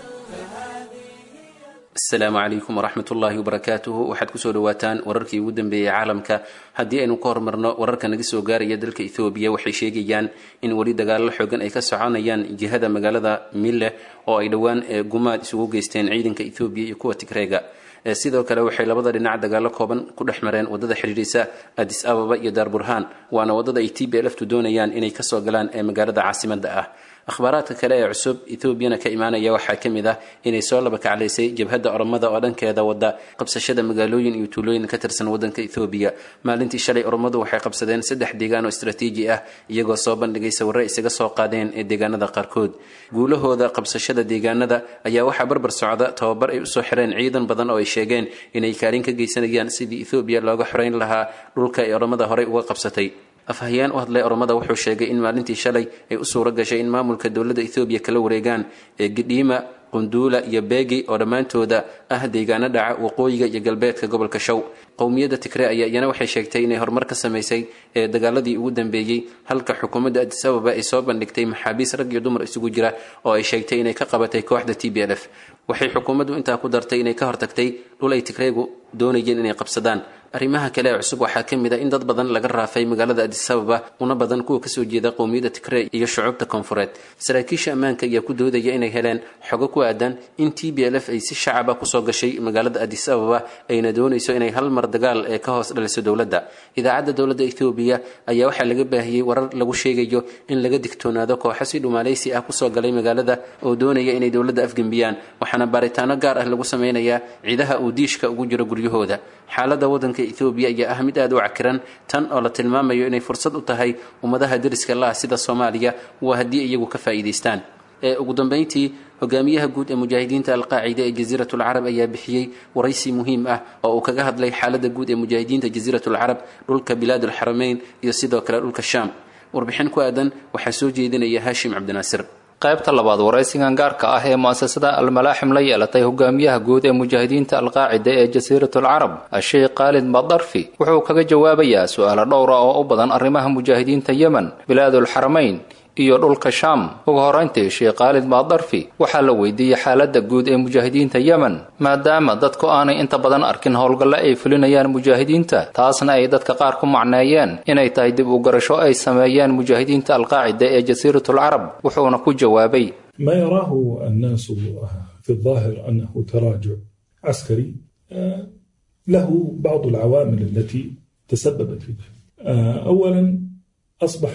السلام عليكم ورحمة الله وبركاته waxaad ku soo dhawaataan wararkii ugu dambeeyay caalamka hadii aynu ka hormarno wararka naga soo gaaraya dalka Itoobiya waxay sheegayaan in wali dagaal xoogan ay ka soconayaan jihada magaalada Mille oo ay dhawaan gumaad isugu geysteen ciidanka Itoobiya iyo kuwa Tigreega sidoo kale waxay labada dhinac dagaal kooban ku dhaxmareen wadada xiriirisa Addis Ababa iyo Darburhan waana wadada ay TPLF doonayaan inay ka soo galaan magaalada caasimadda ah akhbaaraadka kale ee cusub Ethiopiana ka imaanaya waxa kamid ah inay soo laba kacleysay jabhada oromada oo dhankeeda wada qabsashada magaalooyin iyo tuulooyin ka tirsan wadanka Ethiopia maalintii shalay oromadu waxay qabsadeen 3 deegaan oo istiraatiiji ah iyagoo soo bandhigay sawirro isaga soo qaadeen ee deegaanada qaarkood guulahooda qabsashada deegaanada ayaa waxa barbar socda tababar ay u soo xireen ciidan badan oo ay sheegeen inay kaalin ka geysanayaan sidii Ethiopia looga xoreyn lahaa dhulka ay oromada hore uga qabsatay afhayeen u hadlay oromada wuxuu sheegay in maalintii shalay ay u suura gashay in maamulka dawladda Ethiopia kala wareegaan Gidima Qundula iyo Beegi oo dhamaantooda ah deegaano dhaca waqooyiga iyo galbeedka gobolka Shaw qowmiyadda Tigray ayaa iyana waxay sheegtay inay horumar ka sameysay dagaaladii ugu dambeeyay halka xukuumadda Addis Ababa ay soo bandhigtay maxaabiis rag iyo dumar isugu jira oo ay sheegtay inay ka qabatay kooxda TPLF waxay xukuumaddu intaa ku dartay inay ka hortagtay dhul ay Tigraygu doonayeen inay qabsadaan arrimaha kale ee cusub waxaa kamid ah in dad badan laga raafay magaalada Addis Ababa una badan kuwa ka soo jeeda qowmiyadda Tigray iyo shucuubta koonfureed saraakiisha ammaanka ayaa ku doodaya inay heleen xogo ku aadan in TPLF ay si shacab ah ku soo gashay magaalada Addis Ababa ayna doonayso inay hal mar dagaal ee ka hoos dhaliso dawladda idaacadda dawladda Ethiopia ayaa waxa laga baahiyay warar lagu sheegayo in laga digtoonaado kooxo si dhuumaaleysi ah ku soo galay magaalada oo doonaya inay dawladda afgambiyaan waxaana baaritaano gaar ah lagu sameeyaa ciidaha uu diishka ugu jiro guryahooda xaaladda wadanka Ethiopia ayaa ah mid aad u cakiran tan oo la tilmaamayo inay fursad u tahay ummadaha dariska la sida Soomaaliya waa hadii iyagu ka faa'iideystaan ugu dambeyntii hogaamiyaha guud ee mujaahidiinta al-Qaacida ee Jasiiratul Arab ayaa bixiyay waraysi muhiim ah oo uu kaga hadlay xaaladda guud ee mujaahidiinta Jasiiratul Arab dhulka Bilaadul Haramayn iyo sidoo kale dhulka Shaam warbixin ku aadan waxa soo jeedinaya Hashim Cabdinaasir
qaybta labaad waraysigan gaarka ah ee mu'asasada almalaaxim la yeelatay hogaamiyaha guud ee mujaahidiinta alqaacida ee jasiiratul carab asheekh khaalid madarfi wuxuu kaga jawaabayaa su'aalo dhowr ah oo u badan arrimaha mujaahidiinta yemen bilaadul xaramayn iyo dhulka shaam. ugu horeyntii sheekh khaalid madarfi waxaa la weydiiyey xaaladda guud ee mujaahidiinta yemen maadaama dadku aanay inta badan arkin howlgalle ay fulinayaan mujaahidiinta, taasna ay dadka qaar ku macneeyeen inay tahay dib u garasho ay sameeyeen mujaahidiinta alqaacida ee jasiiratul carab. wuxuuna ku jawaabay:
ما يراه الناس في الظاهر أنه تراجع عسكري له بعض العوامل التي تسببت في ذلك. أولا أصبح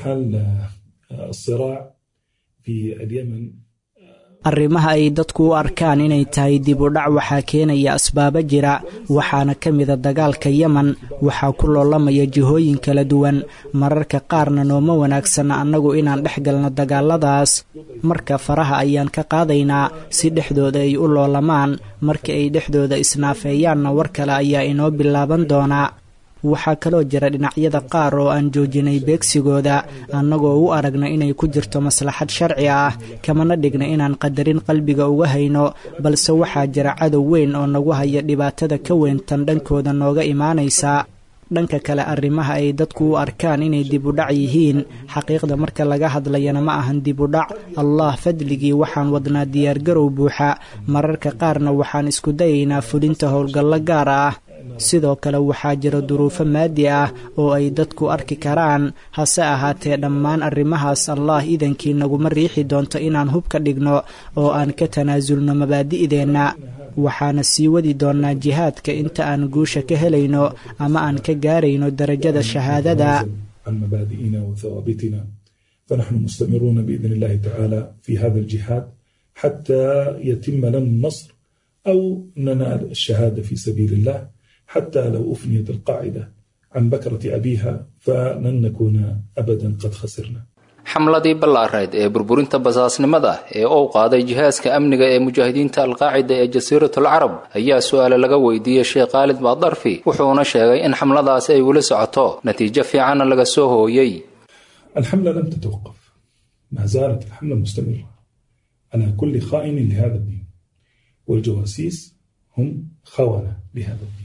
الصراع في اليمن
arrimaha ay dadku u arkaan inay tahay dib u dhac waxaa keenaya asbaabo jira, waxaana ka mida dagaalka yemen. waxaa ku loolamaya jihooyin kala duwan, mararka qaarna nooma wanaagsana annagu inaan dhex galno dagaaladaas. marka faraha ayaan ka qaadaynaa si dhexdooda ay u loolamaan. marka ay dhexdooda isnaafeeyaanna war kale ayaa inoo bilaaban doonaa. waxaa kaloo jira dhinacyada qaar oo aan joojinay beegsigooda annagoo u aragna inay ku jirto maslaxad sharci ah, kamana dhigna inaan qadarin qalbiga uga hayno, balse waxaa jira cadow weyn oo nagu haya dhibaatada ka weyn tan dhankooda nooga imaanaysa. dhanka kale arrimaha ay dadku u arkaan inay dib u dhac yihiin, xaqiiqda marka laga hadlayana ma ahan dib u dhac. allah fadligii waxaan wadnaa diyaargarow buuxa, mararka qaarna waxaan isku dayaynaa fulinta howlgallo gaar ah. sidoo kale waxaa jira duruufo maadi ah oo ay dadku arki karaan, hase ahaatee dhammaan arrimahaas allah idankii naguma riixi doonto inaan hub ka dhigno oo aan ka tanaasulno mabaadi'deenna. waxaana sii wadi doonnaa jihaadka inta aan guusha ka helayno ama aan ka gaarayno darajada shahaadada.
عن مبادئنا وثوابتنا فنحن مستمرون بإذن الله تعالى في هذا الجهاد حتى يتم لنا النصر أو ننال الشهادة في سبيل الله، حتى لو أفنيت القاعدة عن بكرة أبيها فلن نكون أبدا قد خسرنا.
xamladii ballaareed ee burburinta basaasnimada ee uu qaaday jihaaska amniga ee mujaahidiinta alqaacida ee jasiiratul carab ayaa su'aalo laga weydiiyey sheekh khaalid madarfi, wuxuuna sheegay in xamladaasi ay weli socoto, natiijo fiicanna laga soo hooyey.
الحملة لم تتوقف، ما زالت الحملة مستمرة على كل خائن لهذا الدين، والجواسيس هم خونة لهذا الدين.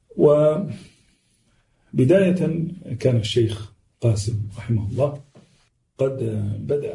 وبداية كان الشيخ قاسم رحمه الله قد بدأ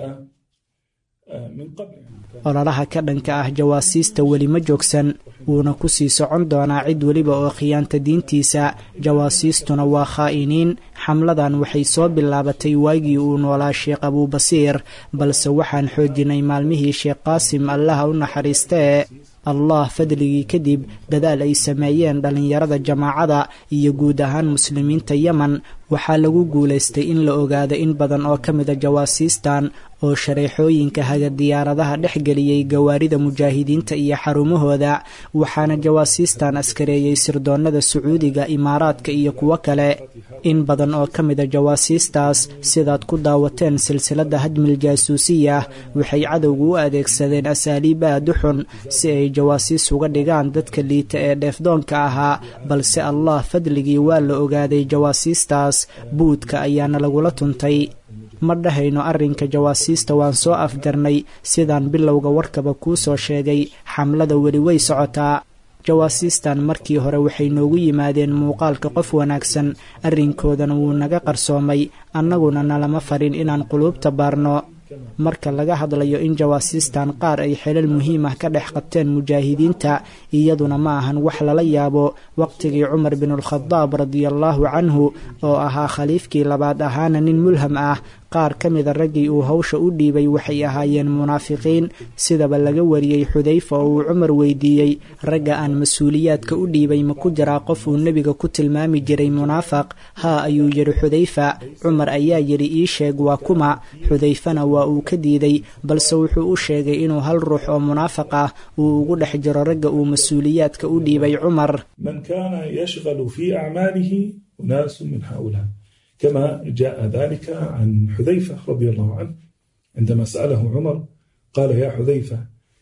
من قبل.
ololaha ka dhanka ah jawaasiista weli ma joogsan, wuuna ku sii socon doonaa cid weliba oo khiyaanta diintiisa. jawaasiistuna waa khaa'iniin. xamladan waxay soo bilaabatay waagii uu noolaa sheekh abuubasiir, balse waxaan xoojinay maalmihii sheekh qaasim allaha u naxariistee. allah fadligii kadib dadaal ay sameeyeen dhallinyarada jamaacada iyo guud ahaan muslimiinta yemen, waxaa lagu guulaystay in la ogaado in badan oo ka mida jawaasiistan oo shareexooyinka haga diyaaradaha dhexgeliyey gawaarida mujaahidiinta iyo xarumahooda. waxaana jawaasiistan askareeyey sirdoonnada sacuudiga, imaaraadka iyo kuwo kale. in badan oo ka mida jawaasiistaas, sidaad ku daawateen silsiladda hajmil jaasuusiya, waxay cadowgu u adeegsadeen asaaliib aad u xun si ay jawaasiis uga dhigaan dadka liita ee dheefdoonka ahaa, balse allah fadligii waa la ogaaday jawaasiistaas, buudka ayaana lagula tuntay. ma dhahayno arrinka jawaasiista waan soo afjarnay, sidaan bilowga warkaba kuu soo sheegay, xamlada weli way socotaa. jawaasiistan markii hore waxay noogu yimaadeen muuqaalka qof wanaagsan, arrinkoodana wuu naga qarsoomay, annaguna nalama farin inaan quluubta baarno. marka laga hadlayo in jawaasiistan qaar ay xilal muhiim ah ka dhex qabteen mujaahidiinta, iyaduna ma ahan wax lala yaabo. waqtigii cumar binulkhadaab radiallaahu canhu oo ahaa khaliifkii labaad ahaana nin mulham ah, qaar ka mida raggii uu hawsha u dhiibay waxay ahaayeen munaafiqiin, sidaba laga wariyey xudayfa oo uu cumar weydiiyey, ragga aan mas-uuliyaadka u dhiibay ma ku jiraa qof uu nebiga ku tilmaami jiray munaafaq? haa ayuu yidhi xudayfa. cumar ayaa yidhi ii sheeg waa kuma? xudayfana waa uu ka diiday, balse wuxuu u sheegay inuu hal ruux oo munaafaq ah uu ugu dhex jiro ragga uu mas-uuliyaadka u dhiibay cumar.
man kaana yashqalu fii acmaalihi unaasu min haulaa كما جاء ذلك عن حذيفة رضي الله عنه عندما سأله عمر قال يا حذيفة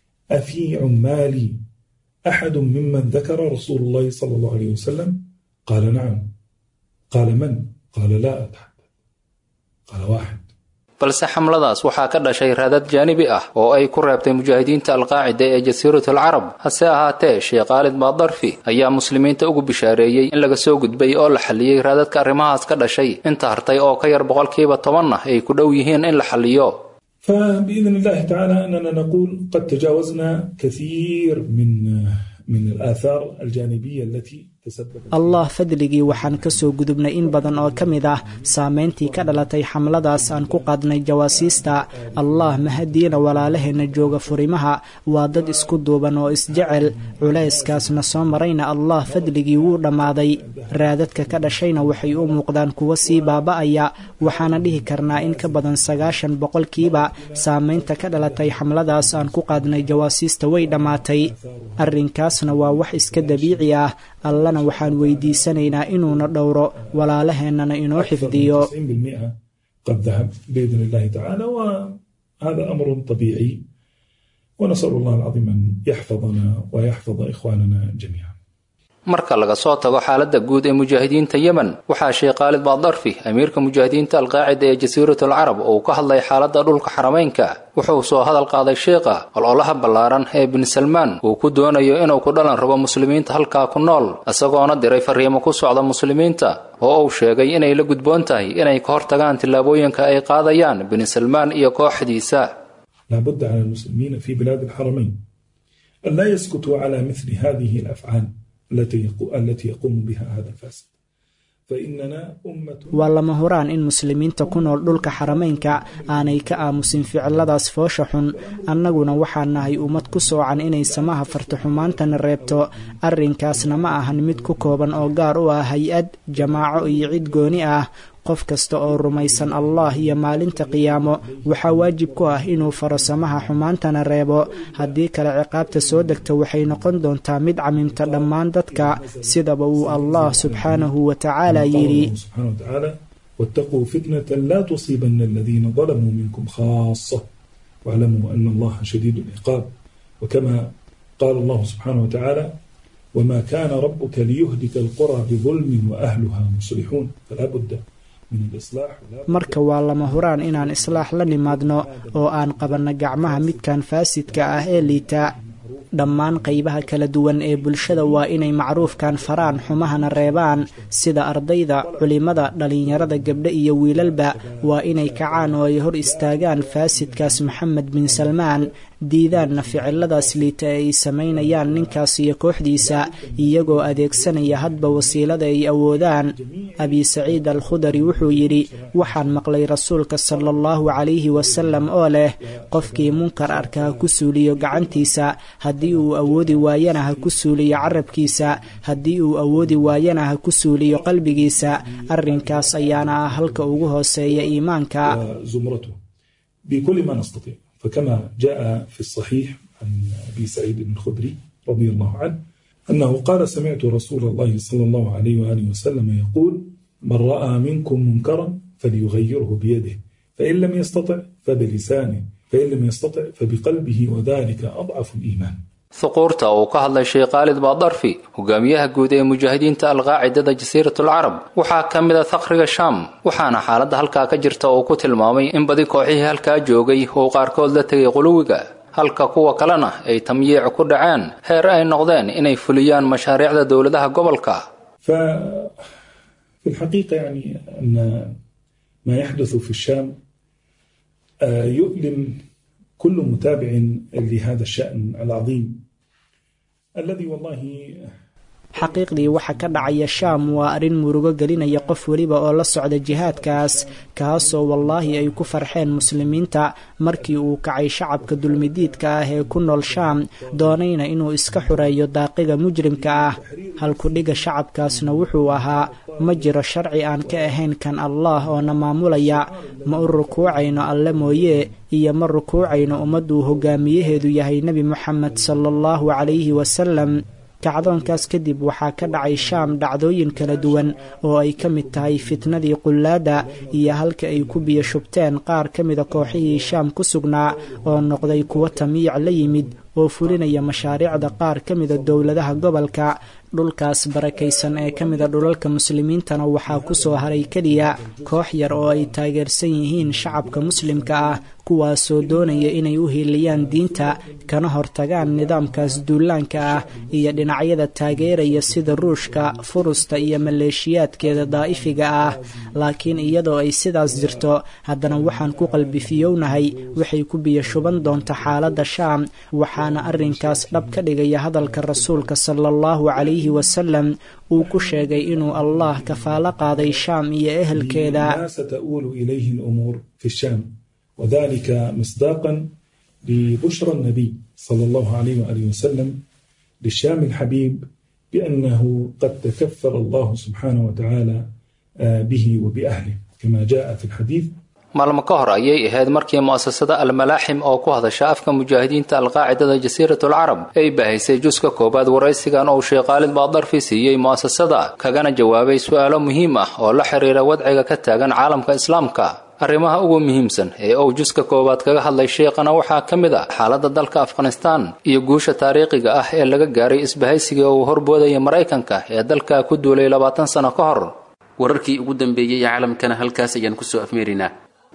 أفي عمالي أحد ممن ذكر رسول الله صلى الله عليه وسلم؟ قال نعم. قال من؟ قال لا أتحدث. قال واحد.
balse xamladaas waxaa ka dhashay raadad jaanibi ah oo ay ku reebtay mujaahidiinta alqaacida ee jasiiratul carab. hase ahaatee sheekh khaalid maadarfi ayaa muslimiinta ugu bishaareeyey in laga soo gudbay oo la xalliyey raadadka arrimahaas ka dhashay, inta hartay oo ka yar 10% ay ku dhow yihiin in la xalliyo.
فبإذن الله تعالى أننا نقول قد تجاوزنا كثير من الآثار الجانبية التي
allah fadligii waxaan ka soo gudubnay in badan oo ka mid ah saameyntii ka dhalatay xamladaas aan ku qaadnay jawaasiista. allah mahadiina walaalaheenna jooga furimaha waa dad isku duuban oo isjecel. culayskaasna soo marayna allah fadligii wuu dhammaaday. raadadka ka dhashayna waxay u muuqdaan kuwo sii baaba'aya. waxaana dhihi karnaa in ka badan 90% saameynta ka dhalatay xamladaas aan ku qaadnay jawaasiista way dhammaatay. arrinkaasna waa wax iska dabiici ah. allana waxaan weydiisanaynaa inuuna dhowro walaalaheennana inoo xifdiyo.
90% قد ذهب بإذن الله تعالى، وهذا أمر طبيعي، ونسأل الله العظيم أن يحفظنا ويحفظ إخواننا جميعا.
marka laga soo tago xaaladda guud ee mujaahidiinta Yemen, waxaa sheekh Khaalid Maadarfi amiirka mujaahidiinta alqaacida ee jasiiratul carab oo ka hadlay xaaladda dhulka xarameynka. wuxuu soo hadal qaaday sheekha ololaha ballaaran ee bin Salmaan uu ku doonayo inuu ku dhalan rabo muslimiinta halkaa ku nool, isagoona diray fariimo ku socda muslimiinta oo uu sheegay inay la gudboon tahay inay ka hortagaan tillaabooyinka ay qaadayaan bin Salmaan iyo kooxdiisa.
لابد على المسلمين في بلاد الحرمين أن لا يسكتوا على مثل هذه الأفعال التي يقوم بها هذا الفاسد.
waa lama huraan in muslimiinta ku nool dhulka xarameynka aanay ka aamusin ficiladaas foosha xun. annaguna waxaan nahay ummad ku soocan inay samaha farta xumaantana reebto. arrinkaasna ma ahan mid ku kooban oo gaar u ah hay-ad, jamaaco iyo cid gooni ah. qof kasta oo rumaysan allah iyo maalinta qiyaamo waxaa waajib ku ah inuu faro samaha xumaantana reebo. haddii kale ciqaabta soo degta waxay noqon doontaa mid camimta dhammaan dadka, sidaba uu allah subxaanahu wa tacaala yidhi:
واتقوا فتنة لا تصيبن الذين ظلموا منكم خاصة واعلموا أن الله شديد العقاب. وكما قال الله سبحانه وتعالى: وما كان ربك ليهلك القرى بظلم وأهلها مصلحون. فلا بد
marka waa lama huraan inaan islaax la nimaadno oo aan qabanno gacmaha midkan faasidka ah ee liita. dhammaan qaybaha kala duwan ee bulshada waa inay macruufkan faraan, xumahana reebaan. sida ardayda, culimada, dhalinyarada, gabdho iyo wiilalba waa inay kacaan oo ay hor istaagaan faasidkaas maxamed bin Salmaan, diidaanna ficiladaas liita ay samaynayaan ninkaas iyo kooxdiisa, iyagoo adeegsanaya hadba wasiilada ay awoodaan. abi saciid al-khudari wuxuu yidhi: waxaan maqlay rasuulka sala allahu calayhi wasalam oo leh, qofkii munkar arka ha ku suuliyo gacantiisa, haddii uu awoodi waayana ha ku suuliyo carabkiisa, haddii uu awoodi waayana ha ku suuliyo qalbigiisa. arrinkaas ayaana ah halka ugu hooseeya iimaanka.
بكل ما نستطيع. فكما جاء في الصحيح عن أبي سعيد الخدري رضي الله عنه أنه قال: سمعت رسول الله صلى الله عليه وآله وسلم يقول: من رأى منكم منكرا فليغيره بيده، فإن لم يستطع فبلسانه، فإن لم يستطع فبقلبه، وذلك أضعف الإيمان.
ثقورتا oo ka hadlay sheekh Khaalid Maadarfi, hogaamiyaha guud ee mujaahidiinta alqaacidada jasiiratul carab, waxaa ka mid ah thaqriga Shaam. waxaana xaaladda halkaa ka jirta oo ku tilmaamay in badi kooxihii halkaa joogay oo qaarkood la tegay quluwiga, halka kuwa kalena ay tamyiic ku dhaceen heer ay noqdeen inay fuliyaan mashaariicda dowladaha gobolka.
في الحقيقة يعني أن ما يحدث في الشام يؤلم كل متابع لهذا الشأن العظيم الذي والله
xaqiiqdii waxa ka dhacaya Shaam waa arrin murugo gelinaya qof waliba oo la socda jihaadkaas, kaasoo wallaahi ay ku farxeen muslimiinta markii uu kacay shacabka dulmidiidka ah ee ku nool Shaam, doonayna inuu iska xureeyo daaqiga mujrimka ah. halku dhiga shacabkaasna wuxuu ahaa: ma jiro sharci aan ka ahayn kan allah oo na maamulaya. ma u rukuucayno alle mooye, iyo ma rukuucayno ummaduu hogaamiyaheedu yahay nebi moxamed sallallahu calayhi wasalam. kacdoonkaas kadib waxaa ka dhacay Shaam dhacdooyin kala duwan oo ay ka mid tahay fitnadii qullaada iyo halka ay ku biyo shubteen qaar ka mida kooxihii Shaam ku sugnaa oo noqday kuwo tamiic la yimid oo fulinaya mashaariicda qaar ka mida dowladaha gobolka. dhulkaas barakaysan ee ka mida dhulalka muslimiintana waxaa ku soo haray keliya koox yar oo ay taageersan yihiin shacabka muslimka ah kuwaasoo doonaya inay u hiiliyaan diinta kana hortagaan nidaamkaas duulaanka ah iyo dhinacyada taageeraya sida ruushka furusta iyo maleeshiyaadkeeda daa'ifiga ah laakiin iyadoo ay sidaas jirto haddana waxaan ku qalbifiyownahay waxay ku biyo shuban doonta xaaladda shaam waxaana arrinkaas dhab ka dhigaya hadalka rasuulka sala allahu calayhi wasalam uu ku sheegay inuu allah kafaalo qaaday shaam iyo ehelkeeda
وذلك مصداقا لبشرى النبي صلى الله عليه وآله وسلم للشام الحبيب بأنه قد تكفل الله سبحانه وتعالى به وبأهله كما جاء في الحديث.
maalmo ka hor ayay ahayd markii mu'asasada almalaaxim oo ku hadasha afka mujaahidiinta alqaacidada jasiiratul carab ay baahaysay juska koobaad waraysigan oo sheekh Khaalid Badarfi siiyey mu'asasada kagana jawaabay su'aalo muhiim ah oo la xiriira wadciga ka taagan caalamka islaamka. arrimaha ugu muhiimsan ee uu juska koobaad kaga hadlay sheekhana waxaa ka mid ah xaaladda dalka Afghanistan iyo guusha taariikhiga ah ee laga gaaray isbahaysiga uu horboodaya Mareykanka ee dalka ku duulay 20 sano ka hor.
wararkii ugu dambeeyay caalamkana halkaas ayaan ku soo afmeerinaa.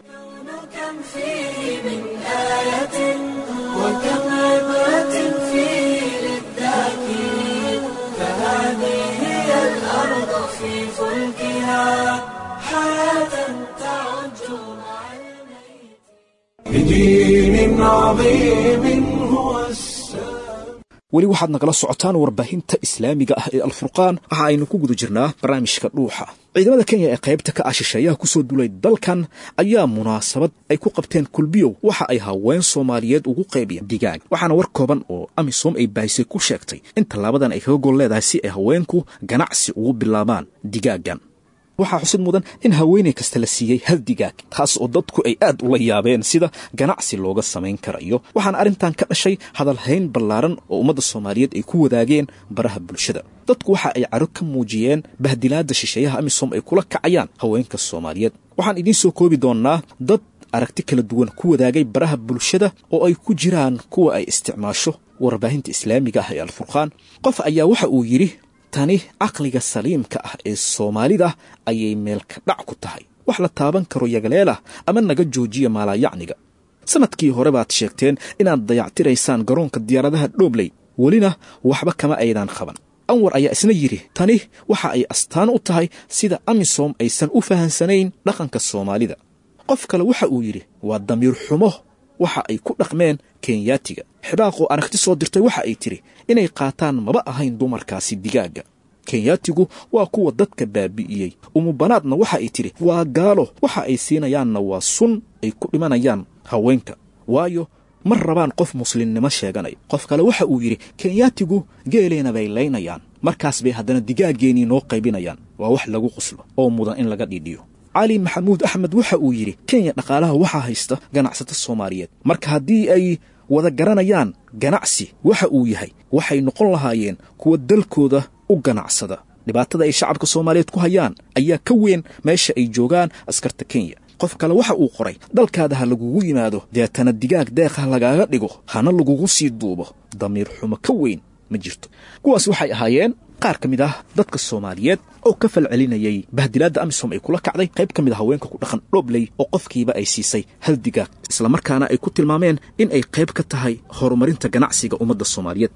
بدين عظيم هو السلام.
weli waxaad nagala socotaan warbaahinta islaamiga ah ee alfurqaan waxa aynu ku guda jirnaa barnaamijka dhuuxa. ciidamada Kenya ee qaybta ka ah shisheeyaha ku soo dulay dalkan ayaa munaasabad ay ku qabteen kulbiyow waxa ay haween Soomaaliyeed ugu qaybiyeen digaag waxaana war kooban oo Amisom ay baahisay ku sheegtay in talaabadan ay kaga gol leedahay si ay haweenku ganacsi ugu bilaabaan digaagan. waxaa xusid mudan in haweeney kasta la siiyey hal digaag taas oo dadku ay aad ula yaabeen sida ganacsi looga samayn karayo waxaana arrintan ka dhashay hadal hayn ballaaran oo ummadda Soomaaliyeed ay ku wadaageen baraha bulshada. dadku waxa ay caro ka muujiyeen bahdilaada shisheeyaha Amisom ay kula kacayaan haweenka Soomaaliyeed. waxaan idin soo koobi doonaa dad aragti kala duwan ku wadaagay baraha bulshada oo ay ku jiraan kuwa ay isticmaasho warbaahinta islaamiga ah ee alfurqaan. qof ayaa waxa uu yiri tani aqliga saliimka ah ee Soomaalida ayay meel ka dhac ku tahay wax la taaban karo yagaleela ama naga joojiya maalayacniga. sanadkii hore baad sheegteen inaad dayactiraysaan garoonka diyaaradaha Dhobley welina waxba kama aydan qaban. Anwar ayaa isna yiri tani waxa ay astaan u tahay sida Amisom aysan u fahansanayn dhaqanka Soomaalida. qof kale waxa uu yiri waa damiir xumo waxa ay ku dhaqmeen Kenyaatiga. xibaaqo aragti soo dirtay waxa ay tiri inay qaataan maba ahayn dumarkaasi digaaga. Kenyaatigu waa kuwa dadka baabi'iyay. Umubanaadna waxa ay tiri waa gaalo waxa ay siinayaanna waa sun ay ku dhimanayaan haweenka waayo mar rabaan qof muslimnimo sheeganay. qof kale waxa uu yiri Kenyaatigu geeleena bay leynayaan markaas bay haddana digaageeni noo qaybinayaan waa wax lagu qoslo oo mudan in laga dhidhiyo. علي محمود أحمد waxa uu yiri Kenya dhaqaalaha waxa haysta ganacsatada Soomaaliyeed marka hadii ay wada garanayaan ganacsi waxa uu yahay waxay noqon lahaayeen kuwa dalkooda u ganacsada. dhibaatada ay shacabka Soomaaliyeed ku hayaan ayaa ka weyn meesha ay joogaan askarta Kenya. qof kale waxa uu qoray dalkaada ha lagugu yimaado deetana digaag deeq lagaaga dhigo hana lagugu sii duubo damiir xumo ka weyn ma jirto. kuwaas waxay ahaayeen qaar kamid ah dadka Soomaaliyeed oo ka falcelinayay bahdilaada Amisom ay kula kacday qayb kamid ah haweenka ku dhaqan Dhobley oo qofkiiba ay siisay hal digaag isla markaana ay ku tilmaameen in ay qayb ka tahay horumarinta ganacsiga ummadda Soomaaliyeed.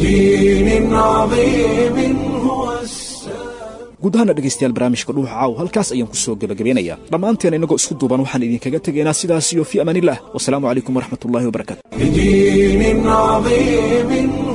guud ahaan dhegeystayaal barnaamijka dhuuxa caaw halkaas ayaan ku soo gabagabeynayaa dhammaanteen inagoo isku duuban waxaan idinkaga tegaynaa sidaas iyo fi amaanillah wasalaamu calaykum waraxmatullaahi wabarakaatu.